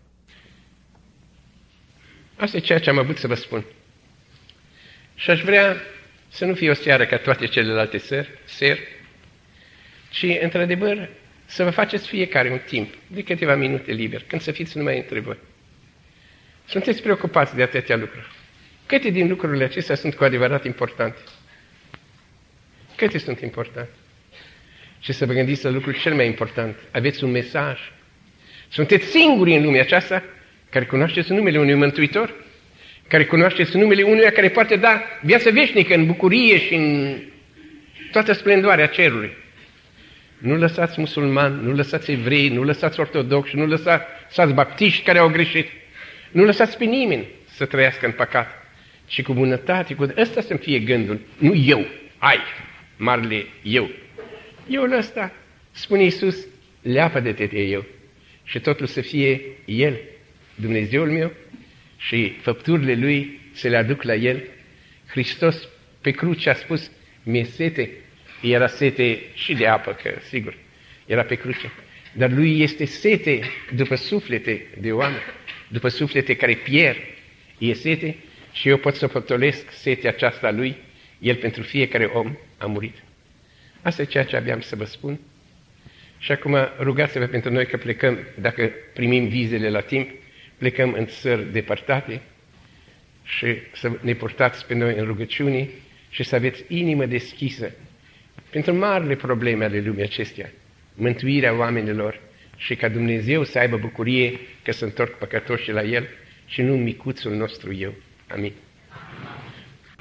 Speaker 1: Asta e ceea ce am avut să vă spun. Și aș vrea să nu fie o seară ca toate celelalte seri, seri, ci, într-adevăr, să vă faceți fiecare un timp, de câteva minute liber, când să fiți numai între voi. Sunteți preocupați de atâtea lucruri. Câte din lucrurile acestea sunt cu adevărat importante? Câte sunt importante? Și să vă gândiți la lucrul cel mai important. Aveți un mesaj. Sunteți singuri în lumea aceasta care cunoașteți numele unui Mântuitor, care cunoașteți numele unuia care poate da viață veșnică în bucurie și în toată splendoarea cerului. Nu lăsați musulmani, nu lăsați evrei, nu lăsați ortodoxi, nu lăsați baptiști care au greșit. Nu lăsați pe nimeni să trăiască în păcat. Și cu bunătate, cu... ăsta să-mi fie gândul. Nu eu, ai, marele eu. Eu ăsta, spune Iisus, leapă-de-te de eu. Și totul să fie El, Dumnezeul meu, și făpturile Lui să le aduc la El. Hristos pe cruce a spus, mi-e sete. Era sete și de apă, că sigur, era pe cruce. Dar Lui este sete după suflete de oameni, după suflete care pierd. E sete și eu pot să pătolesc setea aceasta a Lui. El pentru fiecare om a murit. Asta e ceea ce aveam să vă spun. Și acum rugați-vă pentru noi că plecăm, dacă primim vizele la timp, plecăm în țări depărtate și să ne purtați pe noi în rugăciune și să aveți inimă deschisă pentru marile probleme ale lumii acestea, mântuirea oamenilor și ca Dumnezeu să aibă bucurie că se întorc păcătoși la El și nu micuțul nostru eu. Amin.